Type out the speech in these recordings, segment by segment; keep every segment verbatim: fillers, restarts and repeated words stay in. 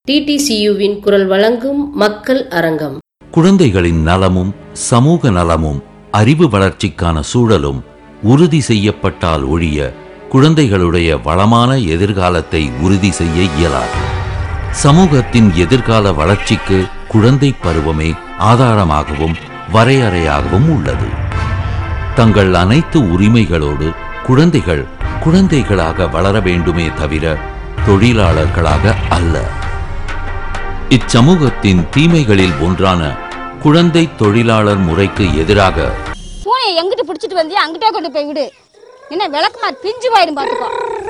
D D C யுவின் குரல் வழங்கும் மக்கள் அரங்கம். குழந்தைகளின் நலமும் சமூக நலமும் அறிவு வளர்ச்சிக்கான சூழலும் உறுதி செய்யப்பட்டால் ஒழிய குழந்தைகளுடைய வளமான எதிர்காலத்தை உறுதி செய்ய இயலாது. சமூகத்தின் எதிர்கால வளர்ச்சிக்கு குழந்தை பருவமே ஆதாரமாகவும் வரையறையாகவும் உள்ளது. தங்கள் அனைத்து உரிமைகளோடு குழந்தைகள் குழந்தைகளாக வளர வேண்டுமே தவிர தொழிலாளர்களாக அல்ல. இச்சமூகத்தின் தீமைகளில் ஒன்றான குழந்தை தொழிலாளர் முறைக்கு எதிராக பூனையை எங்கிட்டு பிடிச்சிட்டு வந்து அங்கிட்டே கொண்டு போய் விடு, என்ன விளக்குமா பிஞ்சு போயிடும் பாத்துக்கோ.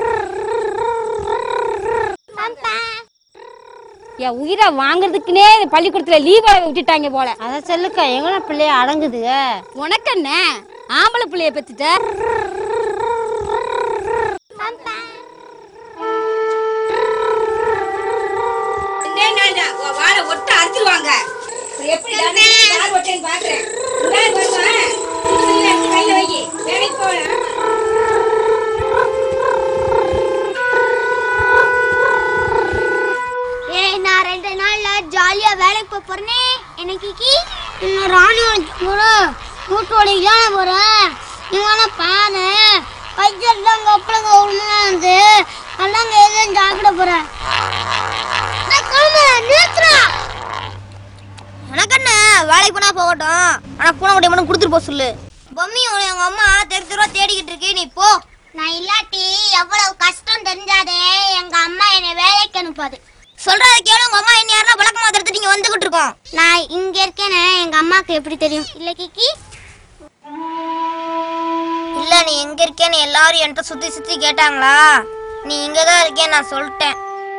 என் உயிரை வாங்குறதுக்குன்னே பள்ளிக்கூடத்துல லீவ் விட்டுட்டாங்க போல. அத சொல்லுக்கா, எங்கன பிள்ளைய அடங்குது. உனக்கு என்ன ஆம்பளை பிள்ளைய பெத்துட்ட? நான் ரெண்டு நாள்ல ஜாலியா வேலைக்கு போறேனே. எனக்கு ராணி மூட்டு வலிக்கலாம் போறேன். நீங்க பாரு பையெல்லாம் கப்பலங்க வந்து அல்லாங்க எதுவும் சாப்பிட போறேன். உனக்கு என்ன வேலைக்கு போனா போகட்டும், ஆனா பூனை குட்டி மட்டும் கொடுத்துட்டு போக சொல்லு. பொம்மி எங்க அம்மா தெரு தெருவா தேடிக்கிட்டு இருக்கு, நீ போ. நான் இல்லாட்டி எவ்வளவு கஷ்டம் தெரிஞ்சாதே எங்க அம்மா என்னை வேலைக்கு அனுப்பாது. சொல்றத கேளு, உங்க அம்மா என்ன யாரா விளக்கமா எடுத்துட்டு இங்க வந்துகிட்டு இருக்கோம். நான் இங்க இருக்கேன்னு எங்க அம்மாக்கு எப்படி தெரியும்? இல்ல கிக்கி, இல்ல நீ எங்க இருக்கேன்னு எல்லாரும் என்கிட்ட சுத்தி சுத்தி கேட்டாங்களா? நீ இங்கதான் இருக்கேன்னு நான் சொல்லிட்டேன்.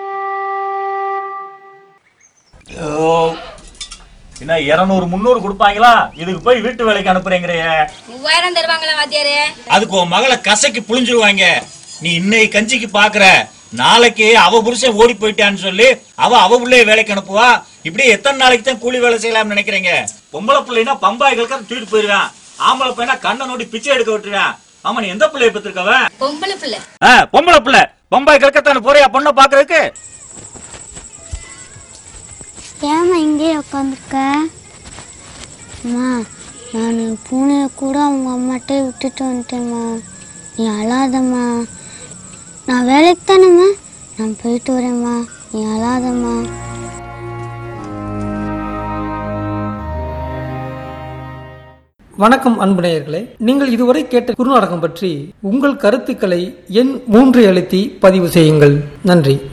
என்ன இருநூறு முன்னூறு கொடுப்பாங்களா? இதுக்கு போய் வீட்டு வேலைக்கு அனுப்புறேங்கிறைய. மூவாயிரம் தருவாங்களா வாத்தியாரே? அதுக்கு உன் மகளை கசைக்கு புளிஞ்சிருவாங்க. நீ இன்னைக்கு கஞ்சிக்கு பாக்குற, நாளைக்கு அவ புருஷன் ஓடி போயிட்டான்னு சொல்லி அவ அவ பிள்ளைய வேலைக்கு அனுப்புவா. இப்படி எத்தனை நாளைக்கு தான் கூலி வேலை செய்யலாம்னு நினைக்கிறீங்க? பொம்பளை பிள்ளைனா பம்பாய்களுக்கு தூக்கிட்டு போயிருவேன், ஆம்பளை பையனா கண்ணை நோட்டி பிச்சை எடுக்க விட்டுருவேன். ஆமா, நீ எந்த பிள்ளைய பெற்றிருக்கவ? பொம்பளை பிள்ளை. பொம்பளை பிள்ளை பம்பாய் கலக்கத்தான போறியா பொண்ணை பாக்குறதுக்கு? ஏமா இங்கே உட்காந்துருக்க? அம்மா, நான் பூனையை கூட அவங்க அம்மாட்டே விட்டுட்டு வந்துட்டேம்மா. நீ அழாதம்மா, நான் வேலைக்கு தானேம்மா, நான் போயிட்டு வரேம்மா, நீ அழாதம்மா. வணக்கம் அன்பு நேயர்களே, நீங்கள் இதுவரை கேட்ட குறுநாடகம் பற்றி உங்கள் கருத்துக்களை எண் மூன்று எழுத்தி பதிவு செய்யுங்கள். நன்றி.